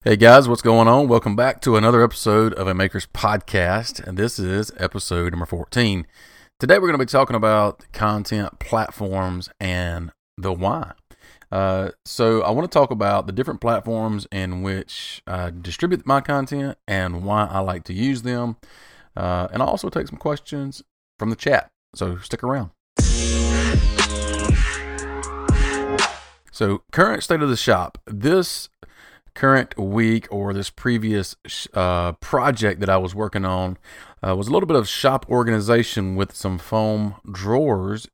Hey guys, what's going on? Welcome back to another episode of a Maker's Podcast, and this is episode number 14. Today we're going to be talking about content platforms and the why. So I want to talk about the different platforms in which I distribute my content and why I like to use them. And I'll also take some questions from the chat, so stick around. So current state of the shop. This current week or this previous project that I was working on was a little bit of shop organization with some foam drawers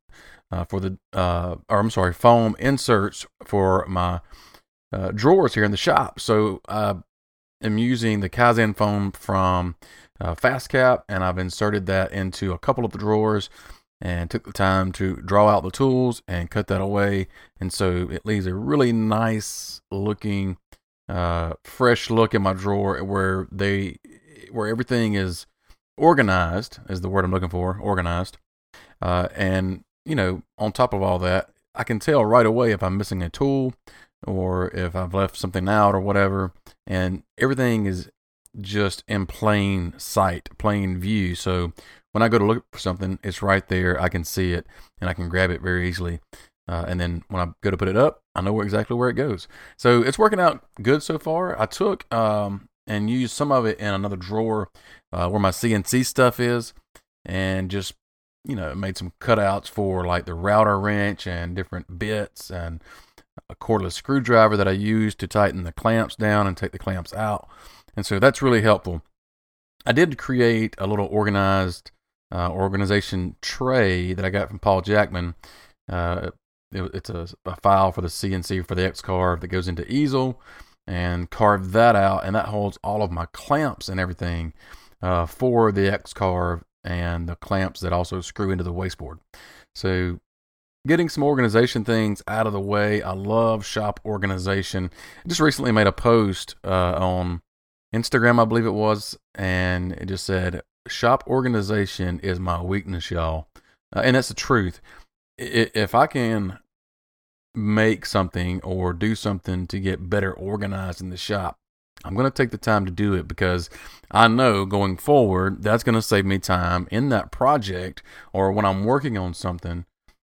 foam inserts for my drawers here in the shop. So I am using the Kaizen foam from FastCap, and I've inserted that into a couple of the drawers and took the time to draw out the tools and cut that away. And so it leaves a really nice looking fresh look in my drawer where everything is organized, is the word I'm looking for, organized. And on top of all that, I can tell right away if I'm missing a tool or if I've left something out or whatever, and everything is just in plain sight, plain view. So when I go to look for something, it's right there. I can see it and I can grab it very easily. And then when I go to put it up, I know exactly where it goes. So it's working out good so far. I took and used some of it in another drawer where my CNC stuff is, and just made some cutouts for like the router wrench and different bits and a cordless screwdriver that I use to tighten the clamps down and take the clamps out. And so that's really helpful. I did create a little organization tray that I got from Paul Jackman. It's a file for the CNC for the X-Carve that goes into easel, and carved that out, and that holds all of my clamps and everything for the X-Carve and the clamps that also screw into the wasteboard. So getting some organization things out of the way. I love shop organization. I just recently made a post on Instagram, I believe it was, and it just said, shop organization is my weakness, y'all. And that's the truth. If I can make something or do something to get better organized in the shop, I'm going to take the time to do it, because I know going forward that's going to save me time in that project or when I'm working on something.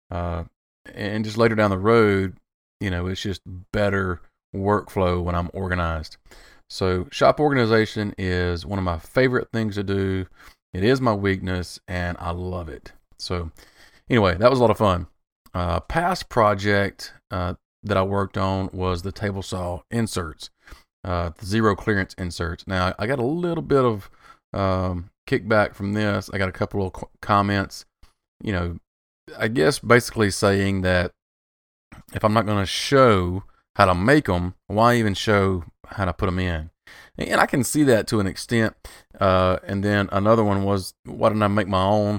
And just later down the road, it's just better workflow when I'm organized. So shop organization is one of my favorite things to do. It is my weakness, and I love it. So anyway, that was a lot of fun. Past project that I worked on was the table saw inserts, the zero clearance inserts. Now, I got a little bit of kickback from this. I got a couple of comments, I guess basically saying that if I'm not going to show how to make them, why even show how to put them in? And I can see that to an extent. And then another one was, why didn't I make my own?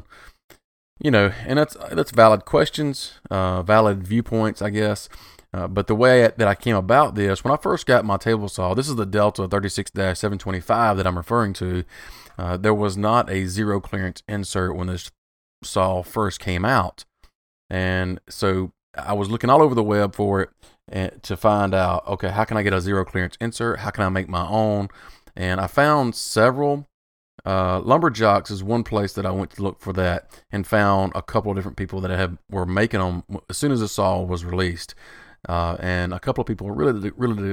And that's valid questions, valid viewpoints, I guess. But the way that I came about this, when I first got my table saw, this is the Delta 36-725 that I'm referring to. There was not a zero clearance insert when this saw first came out. And so I was looking all over the web for it to find out, okay, how can I get a zero clearance insert? How can I make my own? And I found several. Lumberjocks is one place that I went to look for that, and found a couple of different people that were making them as soon as the saw was released. And a couple of people really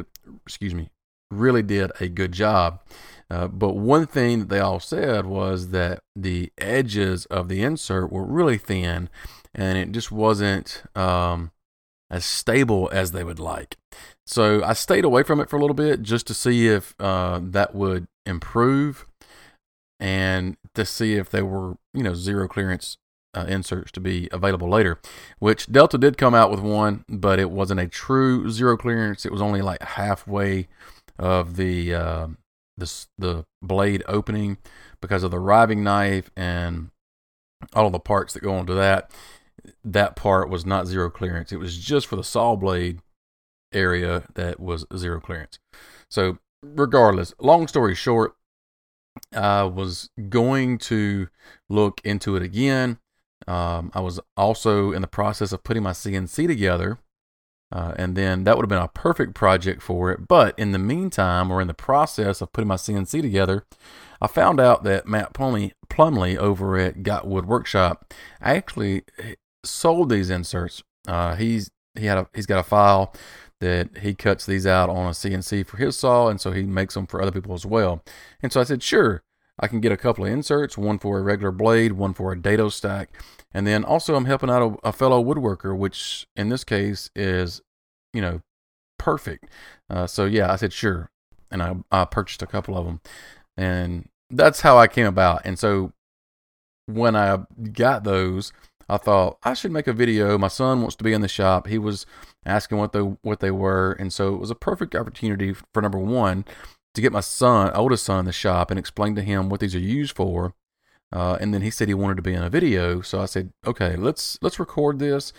did a good job. But one thing that they all said was that the edges of the insert were really thin, and it just wasn't as stable as they would like. So I stayed away from it for a little bit just to see if that would improve, and to see if there were, zero clearance inserts to be available later, which Delta did come out with one, but it wasn't a true zero clearance. It was only like halfway of the blade opening because of the riving knife and all of the parts that go onto that. That part was not zero clearance. It was just for the saw blade area that was zero clearance. So regardless, long story short, I was going to look into it again. I was also in the process of putting my CNC together, And then that would have been a perfect project for it. But in the meantime, or in the process of putting my CNC together, I found out that Matt Plumley over at Gotwood Workshop actually sold these inserts. He's got a file that he cuts these out on a CNC for his saw, and so he makes them for other people as well. And so I said, sure, I can get a couple of inserts, one for a regular blade, one for a dado stack, and then also I'm helping out a fellow woodworker, which in this case is, perfect. So yeah, I said sure, and I purchased a couple of them, and that's how I came about. And so when I got those, I thought I should make a video. My son wants to be in the shop. He was asking what they were, and so it was a perfect opportunity for, number one, to get my oldest son in the shop and explain to him what these are used for. And then he said he wanted to be in a video, so I said, okay, let's record this.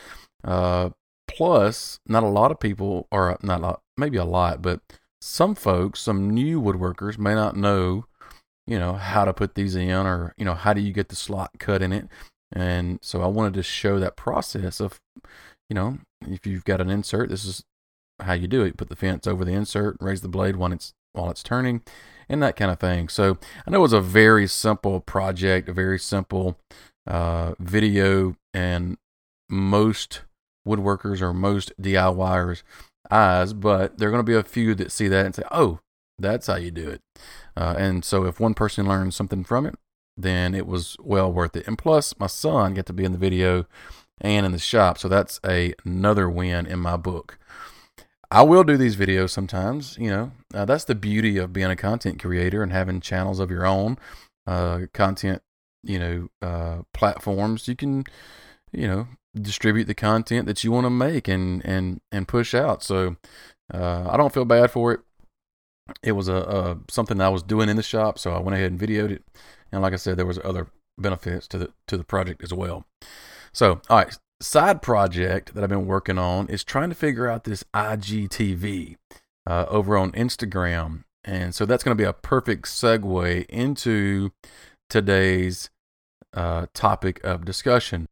Plus, not a lot of people, or not a lot, maybe a lot, but some folks, some new woodworkers may not know, how to put these in, or, how do you get the slot cut in it. And so I wanted to show that process of, if you've got an insert, this is how you do it. You put the fence over the insert, raise the blade while it's turning, and that kind of thing. So I know it was a very simple project, a very simple video, and most woodworkers or most DIYers' eyes, but there are going to be a few that see that and say, oh, that's how you do it. And so if one person learned something from it, then it was well worth it. And plus, my son got to be in the video and in the shop, so that's another win in my book. I will do these videos sometimes, that's the beauty of being a content creator and having channels of your own, content, platforms. You can, distribute the content that you want to make and push out. So, I don't feel bad for it. It was something I was doing in the shop, so I went ahead and videoed it. And like I said, there was other benefits to the project as well. So, all right, side project that I've been working on is trying to figure out this IGTV over on Instagram. And so that's going to be a perfect segue into today's topic of discussion.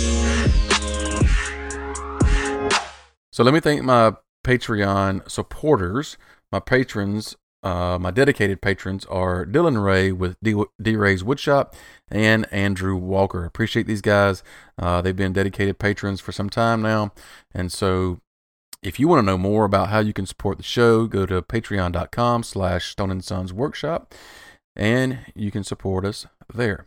So let me thank my Patreon supporters. My patrons, my dedicated patrons, are Dylan Ray with D Ray's Woodshop and Andrew Walker. Appreciate these guys. They've been dedicated patrons for some time now. And so if you want to know more about how you can support the show, go to patreon.com/Stone & Sons Workshop, and you can support us there.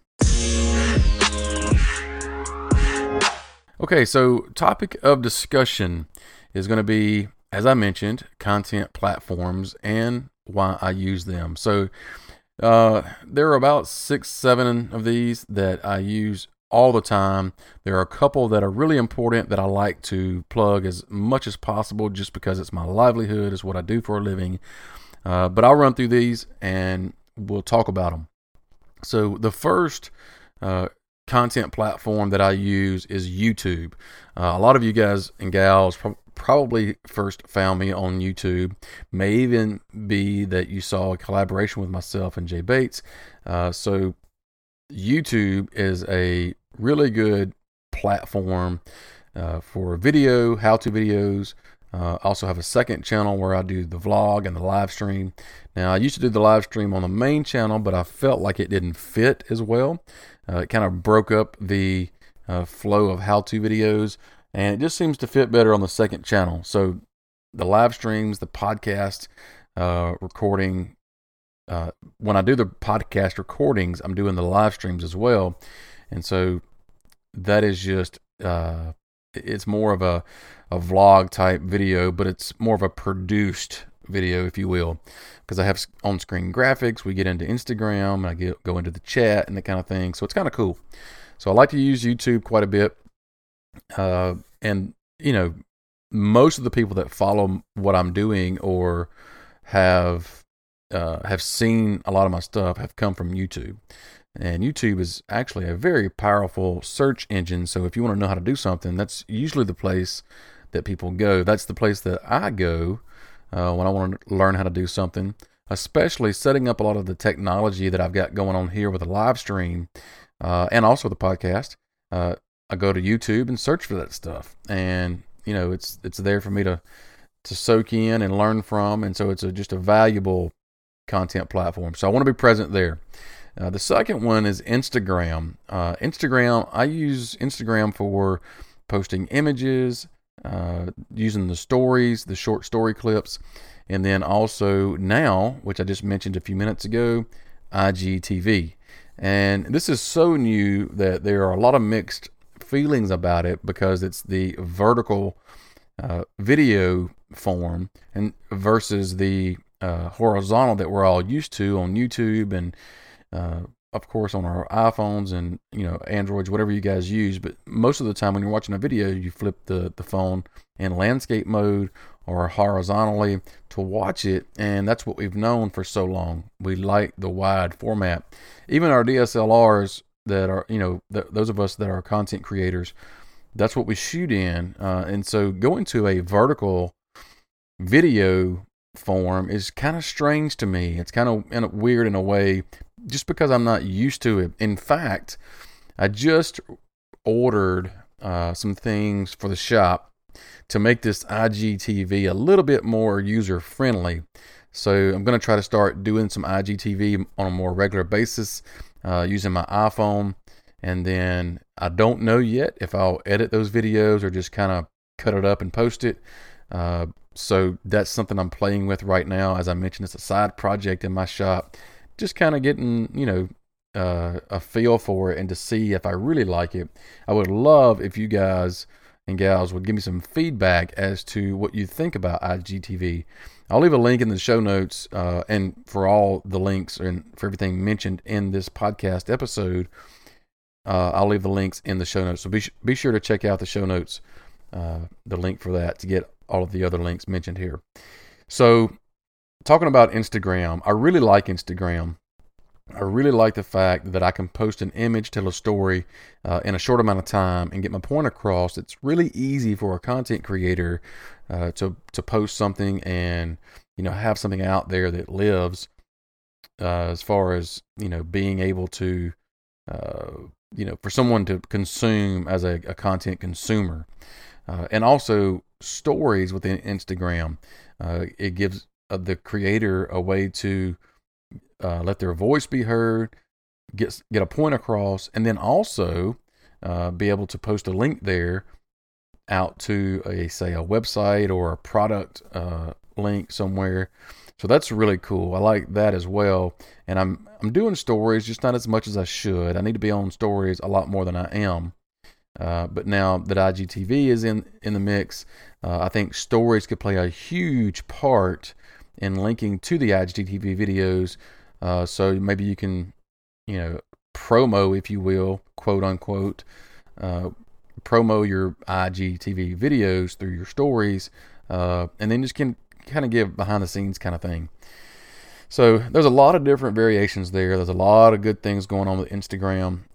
Okay, so topic of discussion is going to be, as I mentioned, content platforms and why I use them. So there are about 6-7 of these that I use all the time. There are a couple that are really important that I like to plug as much as possible just because it's my livelihood, is what I do for a living. But I'll run through these and we'll talk about them. So the first content platform that I use is YouTube. A lot of you guys and gals probably first found me on YouTube. May even be that you saw a collaboration with myself and Jay Bates. So YouTube is a really good platform for video, how-to videos. I also have a second channel where I do the vlog and the live stream. Now, I used to do the live stream on the main channel, but I felt like it didn't fit as well. It kind of broke up the flow of how-to videos, and it just seems to fit better on the second channel. So the live streams, the podcast recording, when I do the podcast recordings, I'm doing the live streams as well. And so that is just, it's more of a vlog type video, but it's more of a produced video, if you will, because I have on-screen graphics. We get into Instagram, and I go into the chat and that kind of thing. So it's kind of cool. So I like to use YouTube quite a bit. And most of the people that follow what I'm doing or have seen a lot of my stuff have come from YouTube. And YouTube is actually a very powerful search engine. So if you want to know how to do something, that's usually the place that people go. That's the place that I go when I want to learn how to do something, especially setting up a lot of the technology that I've got going on here with the live stream and also the podcast. I go to YouTube and search for that stuff. And it's there for me to soak in and learn from, and so it's just a valuable content platform. So I want to be present there. The second one is Instagram. I use Instagram for posting images, using the stories, the short story clips, and then also now, which I just mentioned a few minutes ago, IGTV. And this is so new that there are a lot of mixed feelings about it because it's the vertical video form and versus the horizontal that we're all used to on YouTube and of course on our iPhones and Androids, whatever you guys use. But most of the time when you're watching a video, you flip the phone in landscape mode or horizontally to watch it, and that's what we've known for so long. We like the wide format. Even our DSLRs that are, those of us that are content creators, that's what we shoot in. And so going to a vertical video form is kind of strange to me. It's kind of weird in a way, just because I'm not used to it. In fact, I just ordered some things for the shop to make this IGTV a little bit more user friendly. So I'm going to try to start doing some IGTV on a more regular basis using my iPhone. And then I don't know yet if I'll edit those videos or just kind of cut it up and post it. So that's something I'm playing with right now. As I mentioned, it's a side project in my shop. Just kind of getting, a feel for it and to see if I really like it. I would love if you guys and gals would give me some feedback as to what you think about IGTV. I'll leave a link in the show notes, and for all the links and for everything mentioned in this podcast episode, I'll leave the links in the show notes. So be sure to check out the show notes, the link for that, to get all of the other links mentioned here. So talking about Instagram, I really like Instagram. I really like the fact that I can post an image, tell a story in a short amount of time and get my point across. It's really easy for a content creator to post something and have something out there that lives as far as being able to for someone to consume as a content consumer, and also stories within Instagram. It gives the creator a way to let their voice be heard, get a point across, and then also be able to post a link there out to a website or a product link somewhere. So that's really cool. I like that as well. And I'm doing stories, just not as much as I should. I need to be on stories a lot more than I am. But now that IGTV is in the mix, I think stories could play a huge part in linking to the IGTV videos. So maybe you can, promo, if you will, quote unquote, promo your IGTV videos through your stories, and then just can kind of give behind the scenes kind of thing. So there's a lot of different variations there. There's a lot of good things going on with Instagram.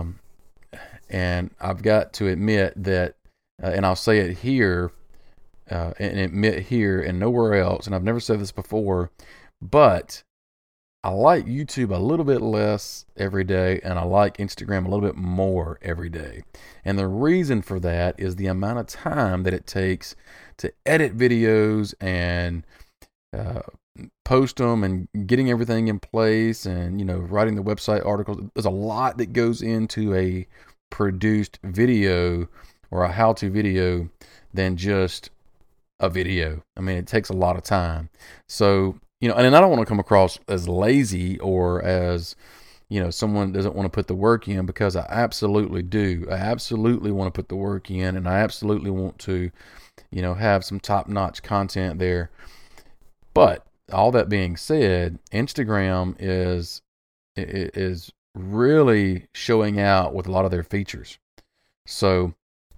And I've got to admit that, and I'll say it here, and admit here and nowhere else, and I've never said this before, but I like YouTube a little bit less every day, and I like Instagram a little bit more every day. And the reason for that is the amount of time that it takes to edit videos and post them and getting everything in place and, writing the website articles. There's a lot that goes into a produced video or a how-to video than just a video. I mean, it takes a lot of time. So, and I don't want to come across as lazy or as, someone doesn't want to put the work in, because I absolutely do. I absolutely want to put the work in, and I absolutely want to, have some top-notch content there. But all that being said, Instagram is really showing out with a lot of their features. So,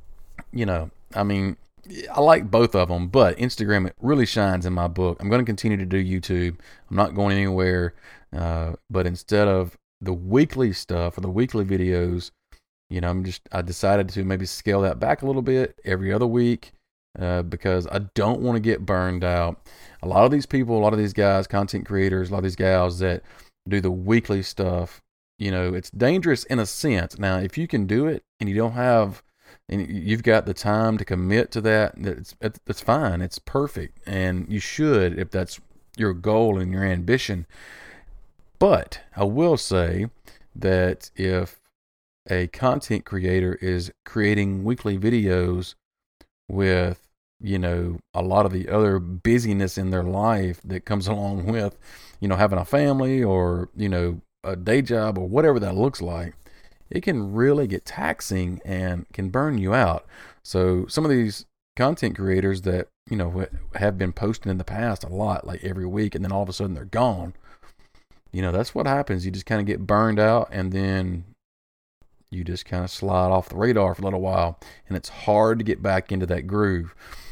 I like both of them, but Instagram, it really shines in my book. I'm going to continue to do YouTube. I'm not going anywhere. But instead of the weekly stuff or the weekly videos, I decided to maybe scale that back a little bit every other week, because I don't want to get burned out. A lot of these people, a lot of these guys, content creators, a lot of these gals that do the weekly stuff, it's dangerous in a sense. Now, if you can do it and you don't have and you've got the time to commit to that, that's fine. It's perfect. And you should, if that's your goal and your ambition. But I will say that if a content creator is creating weekly videos with, a lot of the other busyness in their life that comes along with, having a family or, a day job or whatever that looks like, it can really get taxing and can burn you out. So some of these content creators that, have been posting in the past a lot, like every week, and then all of a sudden they're gone. That's what happens. You just kind of get burned out, and then you just kind of slide off the radar for a little while, and it's hard to get back into that groove.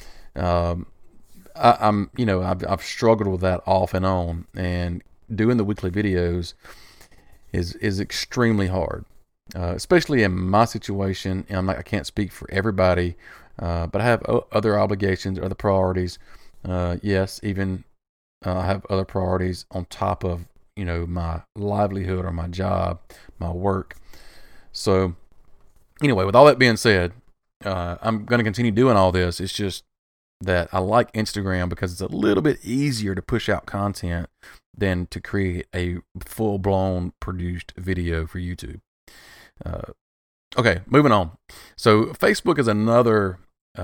I've struggled with that off and on, and doing the weekly videos is extremely hard, especially in my situation. And I can't speak for everybody, but I have other obligations, other priorities. Yes, even I have other priorities on top of my livelihood or my job, my work. So anyway, with all that being said, I'm going to continue doing all this. It's just that I like Instagram because it's a little bit easier to push out content than to create a full-blown produced video for YouTube. Okay, moving on. So Facebook is another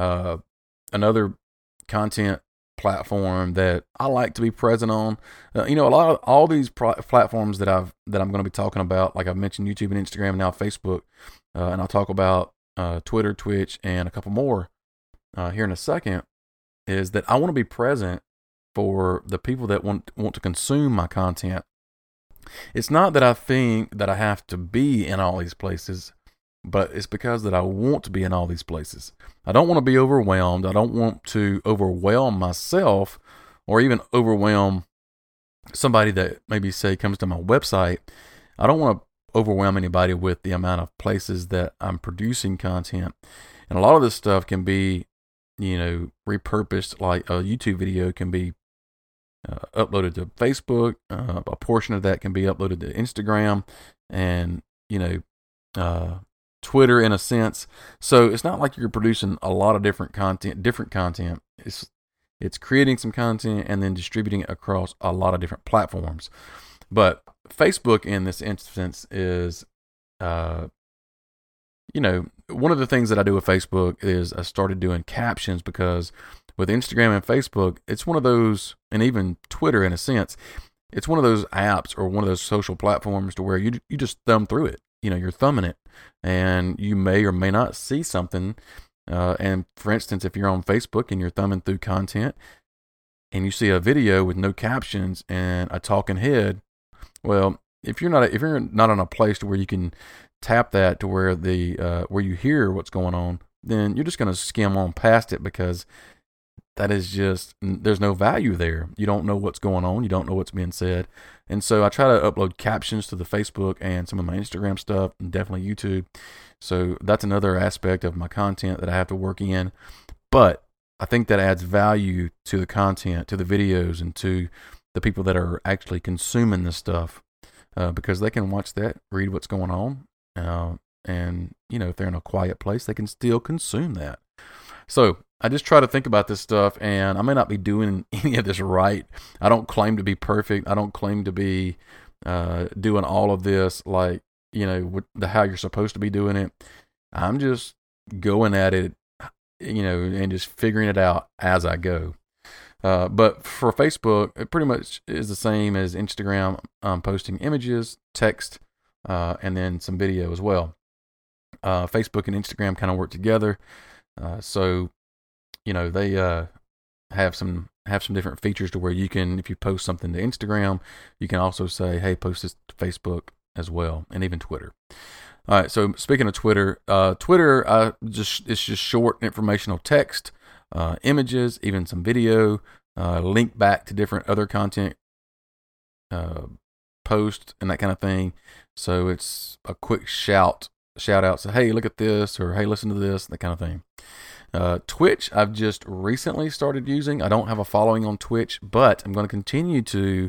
content platform that I like to be present on. A lot of all these platforms that I'm going to be talking about, like I've mentioned YouTube and Instagram, now Facebook, and I'll talk about Twitter, Twitch, and a couple more here in a second, is that I want to be present for the people that want to consume my content. It's not that I think that I have to be in all these places, but it's because that I want to be in all these places. I don't want to be overwhelmed. I don't want to overwhelm myself or even overwhelm somebody that maybe, say, comes to my website. I don't want to overwhelm anybody with the amount of places that I'm producing content. And a lot of this stuff can be, repurposed. Like a YouTube video can be uploaded to Facebook. A portion of that can be uploaded to Instagram and, Twitter in a sense. So it's not like you're producing a lot of different content. It's creating some content and then distributing it across a lot of different platforms. But Facebook in this instance is, one of the things that I do with Facebook is I started doing captions, because with Instagram and Facebook, it's one of those, and even Twitter in a sense, it's one of those apps or one of those social platforms to where you just thumb through it. You're thumbing it, and you may or may not see something. And for instance, if you're on Facebook and you're thumbing through content and you see a video with no captions and a talking head, well, if you're not in a place to where you can tap that to where where you hear what's going on, then you're just going to skim on past it, because that is just, there's no value there. You don't know what's going on. You don't know what's being said. And so I try to upload captions to the Facebook and some of my Instagram stuff, and definitely YouTube. So that's another aspect of my content that I have to work in. But I think that adds value to the content, to the videos, and to the people that are actually consuming this stuff, because they can watch that, read what's going on, and if they're in a quiet place, they can still consume that. So I just try to think about this stuff, and I may not be doing any of this right. I don't claim to be perfect. I don't claim to be doing all of this like, how you're supposed to be doing it. I'm just going at it, and just figuring it out as I go. But for Facebook, it pretty much is the same as Instagram. I'm posting images, text, and then some video as well. Facebook and Instagram kind of work together. So they have some different features to where you can, if you post something to Instagram, you can also say, hey, post this to Facebook as well, and even Twitter. All right, so speaking of Twitter, it's just short informational text, images, even some video, link back to different other content posts and that kind of thing. So it's a quick shout out, say, hey, look at this, or hey, listen to this, that kind of thing. Twitch, I've just recently started using. I don't have a following on Twitch, but I'm going to continue to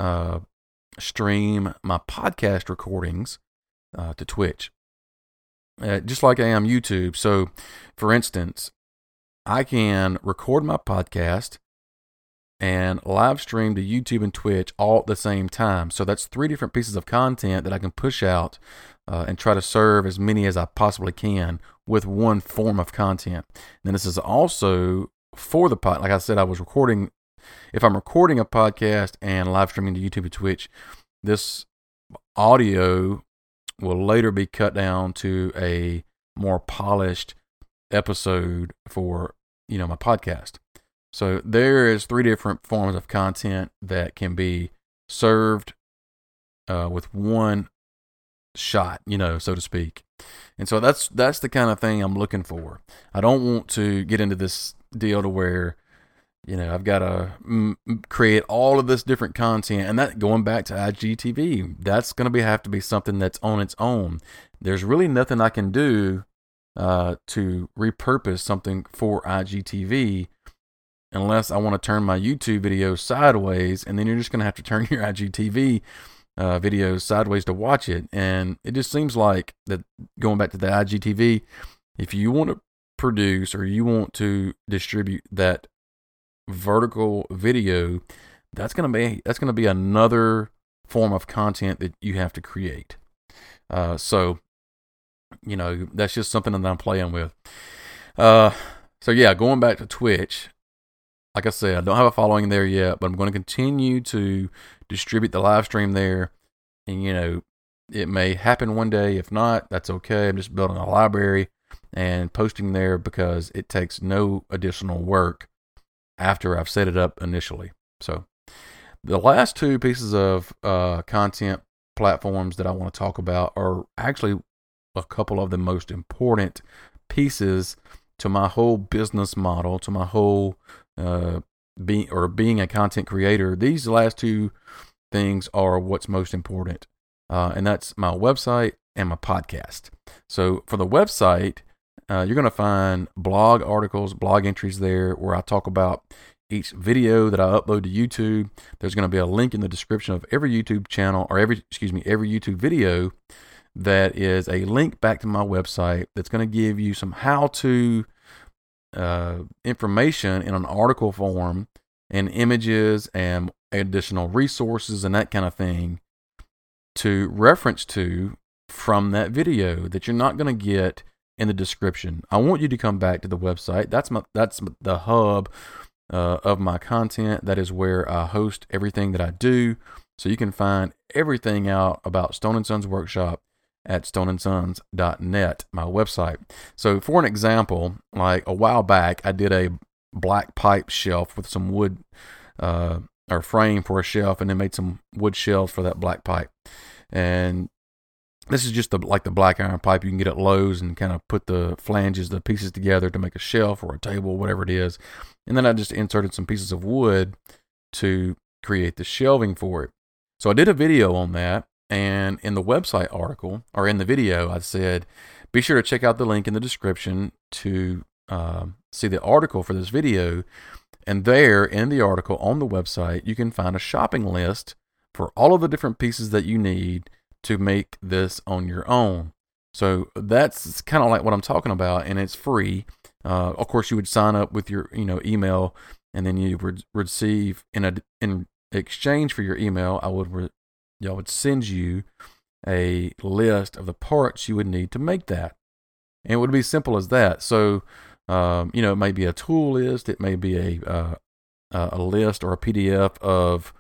stream my podcast recordings to Twitch. just like I am YouTube. So, for instance, I can record my podcast and live stream to YouTube and Twitch all at the same time. So that's 3 different pieces of content that I can push out and try to serve as many as I possibly can with one form of content. And this is also for the pod. Like I said, if I'm recording a podcast and live streaming to YouTube and Twitch, this audio will later be cut down to a more polished episode for, my podcast. So there is 3 different forms of content that can be served with one shot, so to speak. And so that's the kind of thing I'm looking for. I don't want to get into this deal to where, I've got to create all of this different content, and that going back to IGTV, that's going to have to be something that's on its own. There's really nothing I can do to repurpose something for IGTV unless I want to turn my YouTube videos sideways, and then you're just going to have to turn your IGTV videos sideways to watch it. And it just seems like that, going back to the IGTV, if you want to produce or you want to distribute that vertical video, that's going to be another form of content that you have to create. So that's just something that I'm playing with. So yeah, going back to Twitch, like I said, I don't have a following there yet, but I'm going to continue to distribute the live stream there. And, it may happen one day. If not, that's okay. I'm just building a library and posting there because it takes no additional work after I've set it up initially. So the last 2 pieces of content platforms that I want to talk about are actually a couple of the most important pieces to my whole business model, to my whole being a content creator. These last 2 things are what's most important, and that's my website and my podcast. So for the website, you're going to find blog articles, blog entries there where I talk about each video that I upload to YouTube. There's going to be a link in the description of every YouTube channel, or every YouTube video, that is a link back to my website that's going to give you some how-to information in an article form and images and additional resources and that kind of thing to reference to from that video that you're not going to get in the description. I want you to come back to the website. That's the hub of my content. That is where I host everything that I do. So you can find everything out about Stone & Sons Workshop at stoneandsons.net, my website. So for an example, like a while back, I did a black pipe shelf with some wood or frame for a shelf, and then made some wood shelves for that black pipe. And this is just the black iron pipe you can get at Lowe's, and kind of put the flanges, the pieces together to make a shelf or a table, whatever it is. And then I just inserted some pieces of wood to create the shelving for it. So I did a video on that. And in the website article, or in the video, I said, be sure to check out the link in the description to see the article for this video. And there, in the article on the website, you can find a shopping list for all of the different pieces that you need to make this on your own. So that's kind of like what I'm talking about, and it's free. Of course, you would sign up with your email, and then you would receive, in exchange for your email, I would send you a list of the parts you would need to make that. And it would be simple as that. So, it may be a tool list. It may be a list or a PDF of,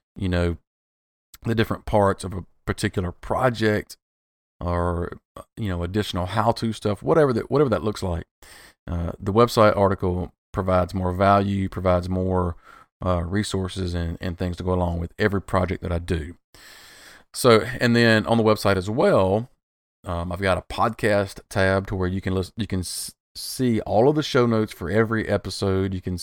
the different parts of a particular project, or, additional how-to stuff, whatever that looks like. The website article provides more value, provides more resources and things to go along with every project that I do. So, and then on the website as well, I've got a podcast tab to where you can see all of the show notes for every episode. You can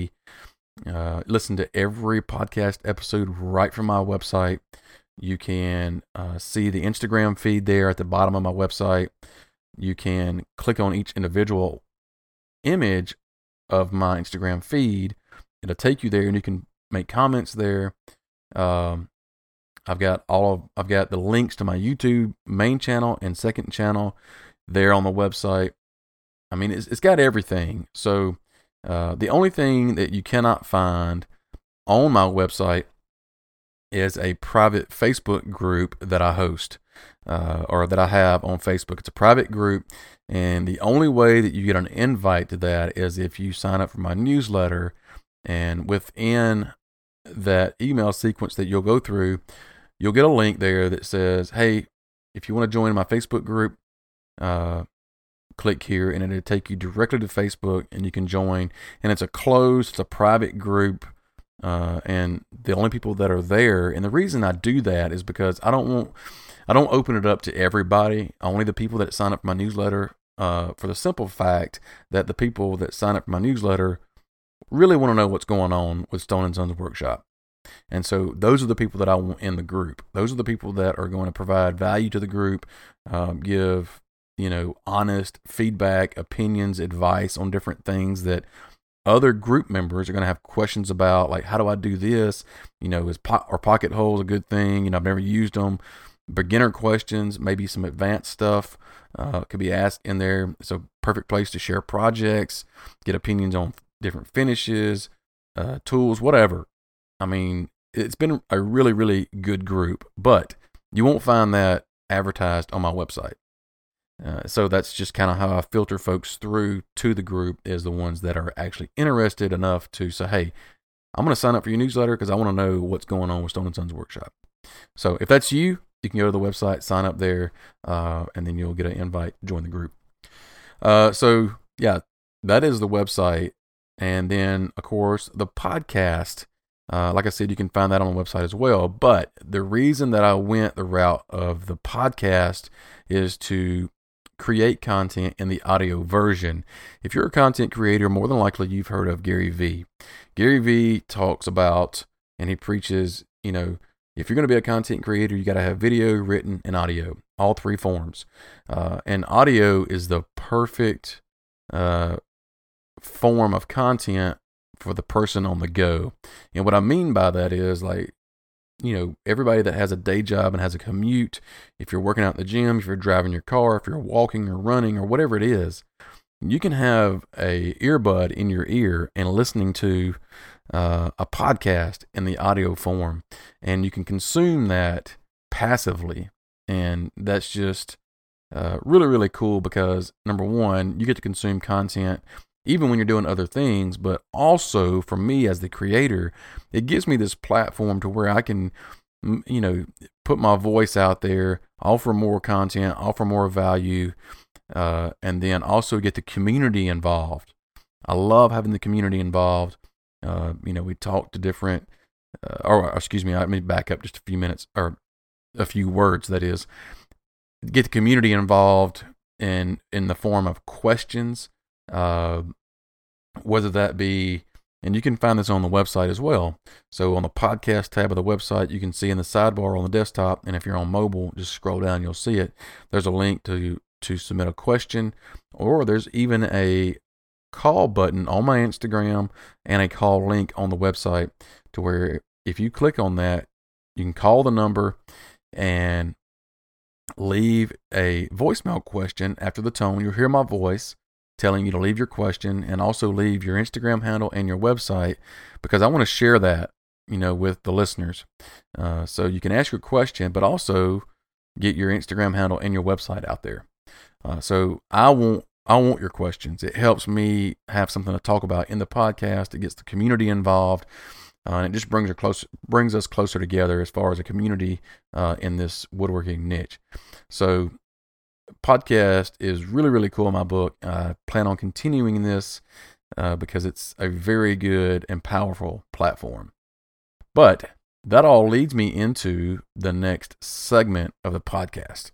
listen to every podcast episode right from my website. You can see the Instagram feed there at the bottom of my website. You can click on each individual image of my Instagram feed. It'll take you there, and you can make comments there. I've got the links to my YouTube main channel and second channel. there on the website. I mean, it's got everything. So the only thing that you cannot find on my website is a private Facebook group that I host, or that I have on Facebook. It's a private group, and the only way that you get an invite to that is if you sign up for my newsletter. And within that email sequence that you'll go through, you'll get a link there that says, hey, if you want to join my Facebook group, click here, and it'll take you directly to Facebook, and you can join. And it's a private group, and the only people that are there. And the reason I do that is because I don't open it up to everybody. Only the people that sign up for my newsletter, for the simple fact that the people that sign up for my newsletter really want to know what's going on with Stone & Sons Workshop. And so those are the people that I want in the group. Those are the people that are going to provide value to the group, give, honest feedback, opinions, advice on different things that other group members are going to have questions about, like, how do I do this? Are pocket holes a good thing? I've never used them. Beginner questions, maybe some advanced stuff could be asked in there. It's a perfect place to share projects, get opinions on different finishes, tools, whatever. I mean, it's been a really, really good group, but you won't find that advertised on my website. So that's just kind of how I filter folks through to the group, is the ones that are actually interested enough to say, hey, I'm going to sign up for your newsletter because I want to know what's going on with Stone & Sons Workshop. So if that's you, you can go to the website, sign up there, and then you'll get an invite to join the group. So yeah, that is the website. And then, of course, the podcast, like I said, you can find that on the website as well. But the reason that I went the route of the podcast is to create content in the audio version. If you're a content creator, more than likely you've heard of Gary Vee. Gary Vee talks about, and he preaches, if you're going to be a content creator, you got to have video, written, and audio, all three forms. And audio is the perfect form of content for the person on the go. And what I mean by that is, like, everybody that has a day job and has a commute, if you're working out in the gym, if you're driving your car, if you're walking or running or whatever it is, you can have a earbud in your ear and listening to a podcast in the audio form, and you can consume that passively. And that's just really, really cool because, number one, you get to consume content even when you're doing other things, but also for me as the creator, it gives me this platform to where I can, put my voice out there, offer more content, offer more value, and then also get the community involved. I love having the community involved. We talk to different, let me back up just a few minutes, or a few words, that is. Get the community involved in the form of questions, whether that be, and you can find this on the website as well. So on the podcast tab of the website, you can see in the sidebar on the desktop, and if you're on mobile, just scroll down, you'll see it. There's a link to submit a question, or there's even a call button on my Instagram and a call link on the website, to where if you click on that, you can call the number and leave a voicemail question after the tone. You'll hear my voice telling you to leave your question, and also leave your Instagram handle and your website, because I want to share that, with the listeners. So you can ask your question, but also get your Instagram handle and your website out there. So I want your questions. It helps me have something to talk about in the podcast. It gets the community involved. And it just brings us closer together as far as a community in this woodworking niche. So podcast is really, really cool in my book. I plan on continuing this because it's a very good and powerful platform. But that all leads me into the next segment of the podcast.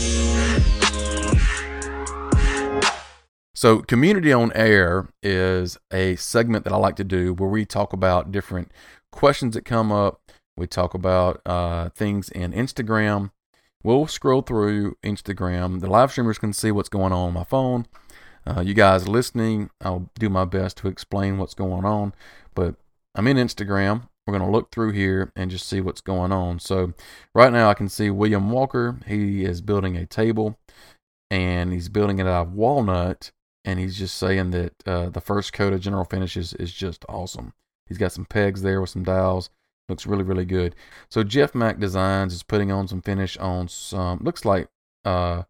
So Community on Air is a segment that I like to do where we talk about different questions that come up. We talk about things in Instagram. We'll scroll through Instagram. The live streamers can see what's going on my phone. You guys listening, I'll do my best to explain what's going on. But I'm in Instagram. We're going to look through here and just see what's going on. So right now I can see William Walker. He is building a table. and he's building it out of walnut. And he's just saying that the first coat of General Finishes is just awesome. He's got some pegs there with some dowels. Looks really, really good. So Jeff Mack Designs is putting on some finish on some, looks like, a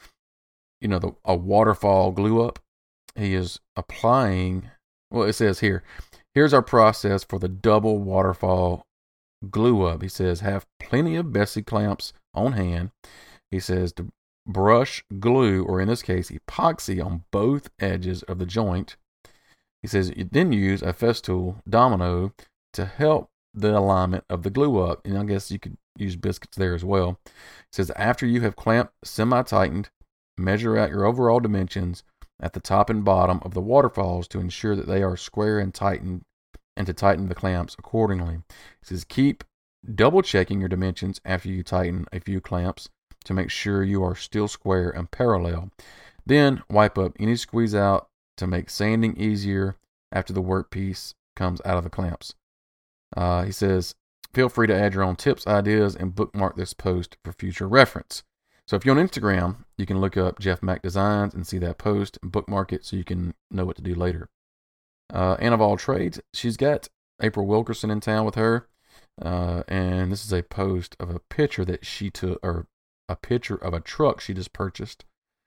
waterfall glue up. He is applying, well, it says here, here's our process for the double waterfall glue up. He says, have plenty of Bessey clamps on hand. He says to brush glue, or in this case, epoxy on both edges of the joint. He says you then use a Festool domino to help the alignment of the glue up. And I guess you could use biscuits there as well. He says after you have clamped semi-tightened, measure out your overall dimensions at the top and bottom of the waterfalls to ensure that they are square and tightened, and to tighten the clamps accordingly. He says keep double checking your dimensions after you tighten a few clamps to make sure you are still square and parallel. Then wipe up any squeeze out to make sanding easier after the workpiece comes out of the clamps. He says, feel free to add your own tips, ideas, and bookmark this post for future reference. So if you're on Instagram, you can look up Jeff Mack Designs and see that post and bookmark it so you can know what to do later. Ann of all trades, she's got April Wilkerson in town with her. And this is a post of a picture that she took, or a picture of a truck she just purchased.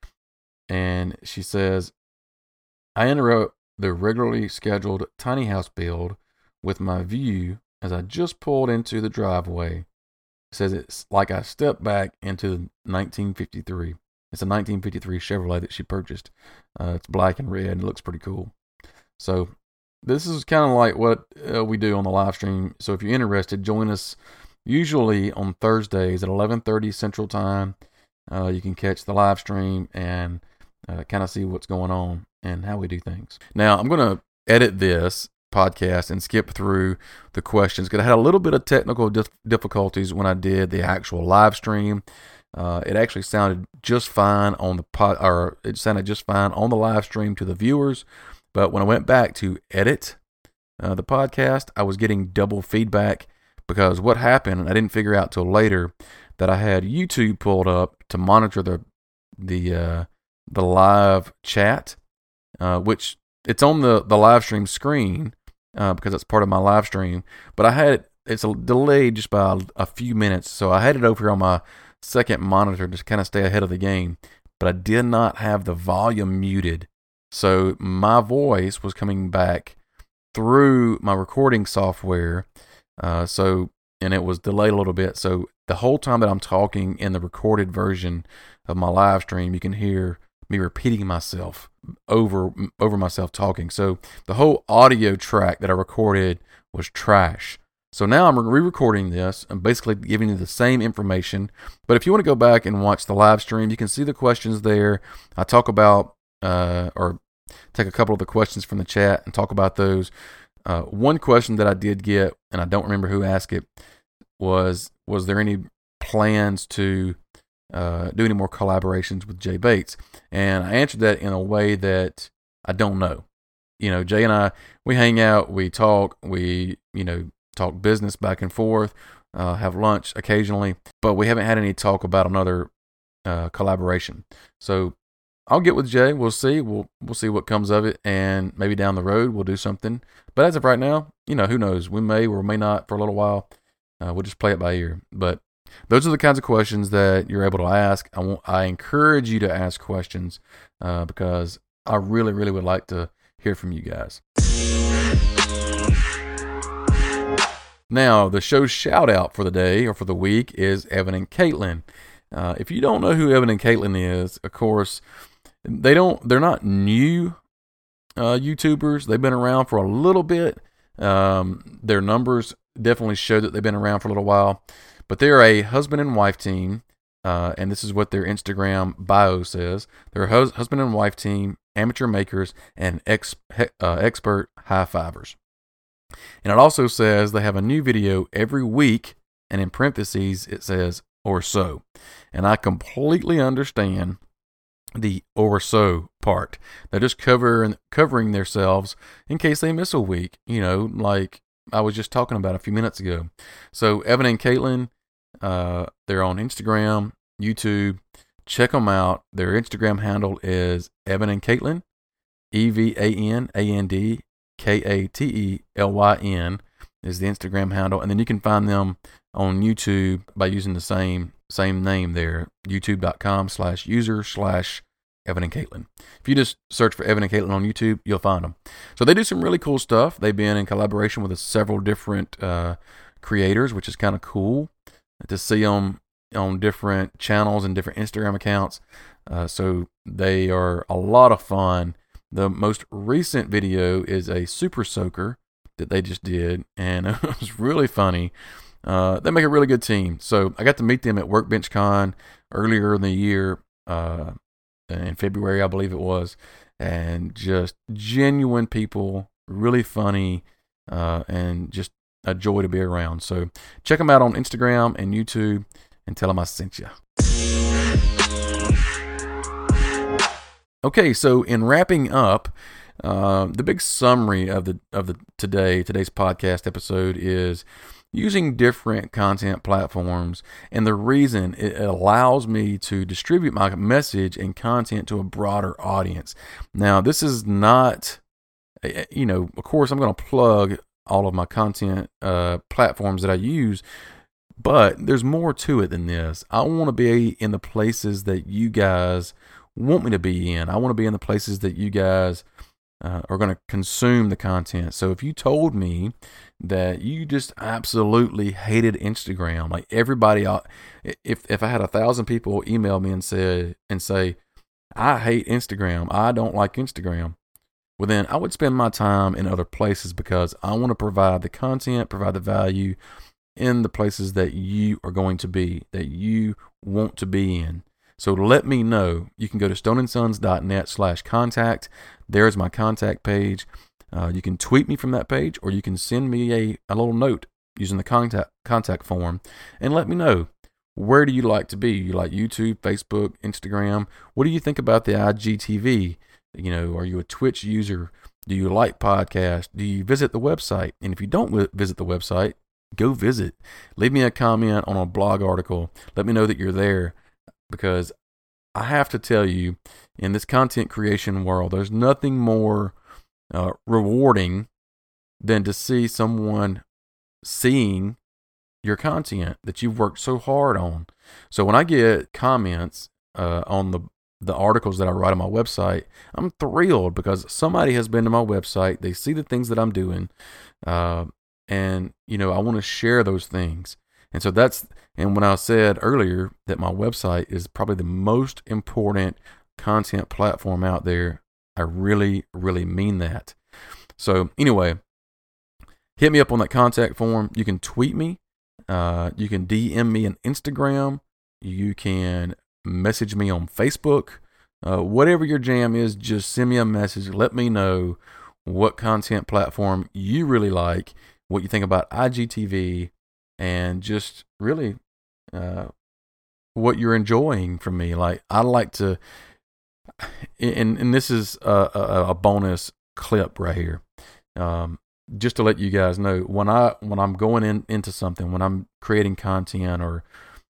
And she says, I interrupt the regularly scheduled tiny house build with my view as I just pulled into the driveway. It says it's like I stepped back into 1953. It's a 1953 Chevrolet that she purchased. It's black and red and it looks pretty cool. So this is kind of like what we do on the live stream. So if you're interested, join us usually on Thursdays at 11:30 Central Time. You can catch the live stream and kind of see what's going on and how we do things. Now, I'm going to edit this podcast and skip through the questions because I had a little bit of technical difficulties when I did the actual live stream. It actually sounded just fine on the it sounded just fine on the live stream to the viewers, but when I went back to edit the podcast, I was getting double feedback because what happened, and I didn't figure out till later, that I had YouTube pulled up to monitor the live chat, which it's on the live stream screen because it's part of my live stream. But it's delayed just by a few minutes, so I had it over here on my second monitor to kind of stay ahead of the game. But I did not have the volume muted, so my voice was coming back through my recording software. And it was delayed a little bit. So the whole time that I'm talking in the recorded version of my live stream, you can hear me repeating myself over myself talking. So the whole audio track that I recorded was trash. So now I'm re-recording this and basically giving you the same information. But if you want to go back and watch the live stream, you can see the questions there. I talk about or take a couple of the questions from the chat and talk about those. One question that I did get, and I don't remember who asked it, was there any plans to do any more collaborations with Jay Bates? And I answered that in a way that I don't know. Jay and I, we hang out, we talk, we, talk business back and forth, have lunch occasionally, but we haven't had any talk about another collaboration. So I'll get with Jay. We'll see. We'll see what comes of it, and maybe down the road we'll do something. But as of right now, who knows? We may or may not for a little while. We'll just play it by ear. But those are the kinds of questions that you're able to ask. I encourage you to ask questions because I really, really would like to hear from you guys. Now, the show's shout out for the day or for the week is Evan and Caitlin. If you don't know who Evan and Caitlin is, of course, they're not new YouTubers. They've been around for a little bit. Their numbers definitely show that they've been around for a little while, but they're a husband and wife team. And this is what their Instagram bio says. They're a husband and wife team, amateur makers, and expert high fivers. And it also says they have a new video every week, and in parentheses it says, or so. And I completely understand the or so part. They're just covering themselves in case they miss a week, like I was just talking about a few minutes ago. So Evan and Caitlin, they're on Instagram, YouTube. check them out. Their Instagram handle is Evan and Katelyn, EvanandKatelyn is the Instagram handle. And then you can find them on YouTube by using the same name there, youtube.com/user/Evan and Katelyn. If you just search for Evan and Katelyn on YouTube, you'll find them. So they do some really cool stuff. They've been in collaboration with several different creators, which is kind of cool to see them on different channels and different Instagram accounts. So they are a lot of fun. The most recent video is a super soaker that they just did, and it was really funny. They make a really good team. So I got to meet them at Workbench Con earlier in the year, in February, I believe it was, and just genuine people, really funny, and just a joy to be around. So check them out on Instagram and YouTube and tell them I sent you. Okay, so in wrapping up, the big summary of today's podcast episode is using different content platforms, and the reason it allows me to distribute my message and content to a broader audience. Now, this is not, of course, I'm going to plug all of my content platforms that I use, but there's more to it than this. I want to be in the places that you guys want me to be in. I want to be in the places that you guys are going to consume the content. So if you told me that you just absolutely hated Instagram, like everybody, if I had 1,000 people email me and say, I hate Instagram, I don't like Instagram, well then I would spend my time in other places, because I want to provide the content, provide the value in the places that you are going to be, that you want to be in. So let me know. You can go to stoneandsons.net/contact. There's my contact page. You can tweet me from that page, or you can send me a little note using the contact form and let me know, where do you like to be? You like YouTube, Facebook, Instagram? What do you think about the IGTV? Are you a Twitch user? Do you like podcasts? Do you visit the website? And if you don't visit the website, go visit. Leave me a comment on a blog article. Let me know that you're there. Because I have to tell you, in this content creation world, there's nothing more rewarding than to see someone seeing your content that you've worked so hard on. So when I get comments on the articles that I write on my website, I'm thrilled, because somebody has been to my website, they see the things that I'm doing, and I want to share those things. And so and when I said earlier that my website is probably the most important content platform out there, I really, really mean that. So anyway, hit me up on that contact form. You can tweet me. You can DM me on Instagram. You can message me on Facebook. Whatever your jam is, just send me a message. Let me know what content platform you really like, what you think about IGTV, and just really what you're enjoying from me. Like, I like to, and this is a bonus clip right here, just to let you guys know, when I'm going into something, when I'm creating content, or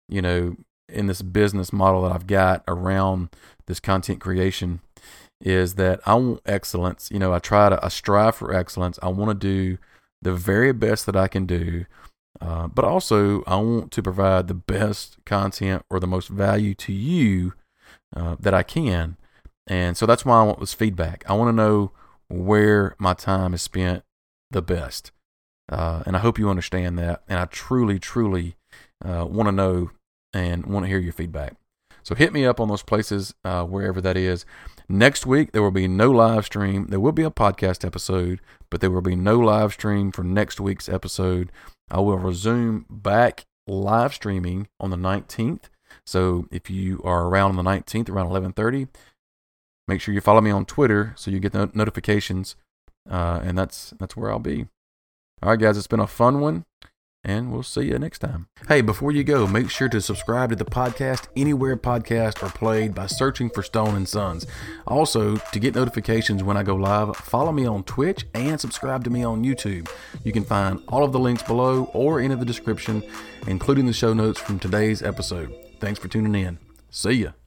in this business model that I've got around this content creation, is that I want excellence. I strive for excellence. I want to do the very best that I can do. But also, I want to provide the best content or the most value to you that I can. And so that's why I want this feedback. I want to know where my time is spent the best. And I hope you understand that. And I truly, truly want to know and want to hear your feedback. So hit me up on those places, wherever that is. Next week, there will be no live stream. There will be a podcast episode, but there will be no live stream for next week's episode. I will resume back live streaming on the 19th. So if you are around on the 19th, around 11:30, make sure you follow me on Twitter so you get the notifications. And that's where I'll be. All right, guys, it's been a fun one, and we'll see you next time. Hey, before you go, make sure to subscribe to the podcast anywhere podcasts are played by searching for Stone and Sons. Also, to get notifications when I go live, follow me on Twitch and subscribe to me on YouTube. You can find all of the links below or in the description, including the show notes from today's episode. Thanks for tuning in. See ya.